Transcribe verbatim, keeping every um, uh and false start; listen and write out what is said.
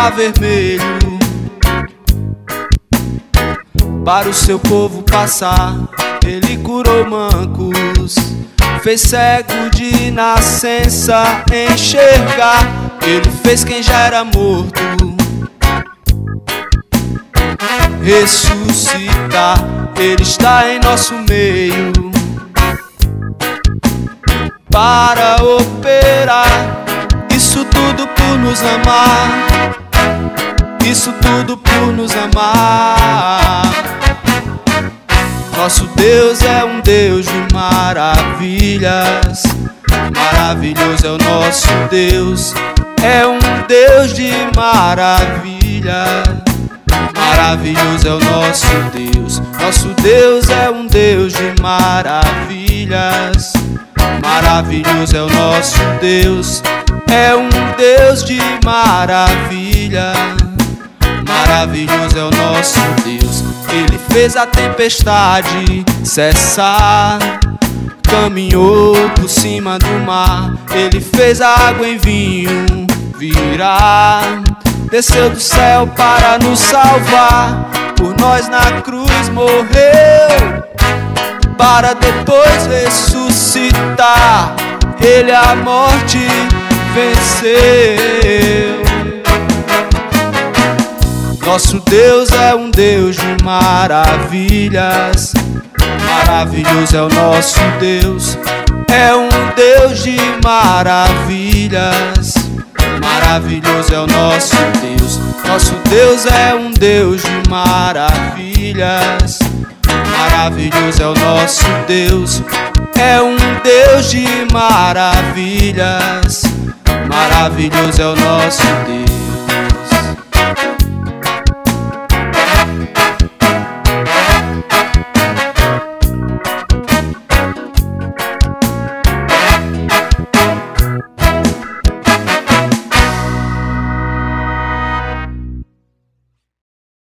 mar vermelho para o seu povo passar. Ele curou mancos, fez cego de nascença enxergar. Ele fez quem já era morto ressuscitar. Ele está em nosso meio para operar. Isso tudo por nos amar, isso tudo por nos amar. Nosso Deus é um Deus de maravilhas. Maravilhoso é o nosso Deus, é um Deus de maravilhas. Maravilhoso é o nosso Deus. Nosso Deus é um Deus de maravilhas. Maravilhoso é o nosso Deus, é um Deus de maravilha. Maravilhoso é o nosso Deus. Ele fez a tempestade cessar, caminhou por cima do mar. Ele fez a água em vinho virar, desceu do céu para nos salvar. Por nós na cruz morreu, para depois ressuscitar. Ele a morte venceu. Nosso Deus é um Deus de maravilhas. Maravilhoso é o nosso Deus, é um Deus de maravilhas. Maravilhoso é o nosso Deus. Nosso Deus é um Deus de maravilhas. Maravilhoso é o nosso Deus, é um Deus de maravilhas. Maravilhoso é o nosso Deus.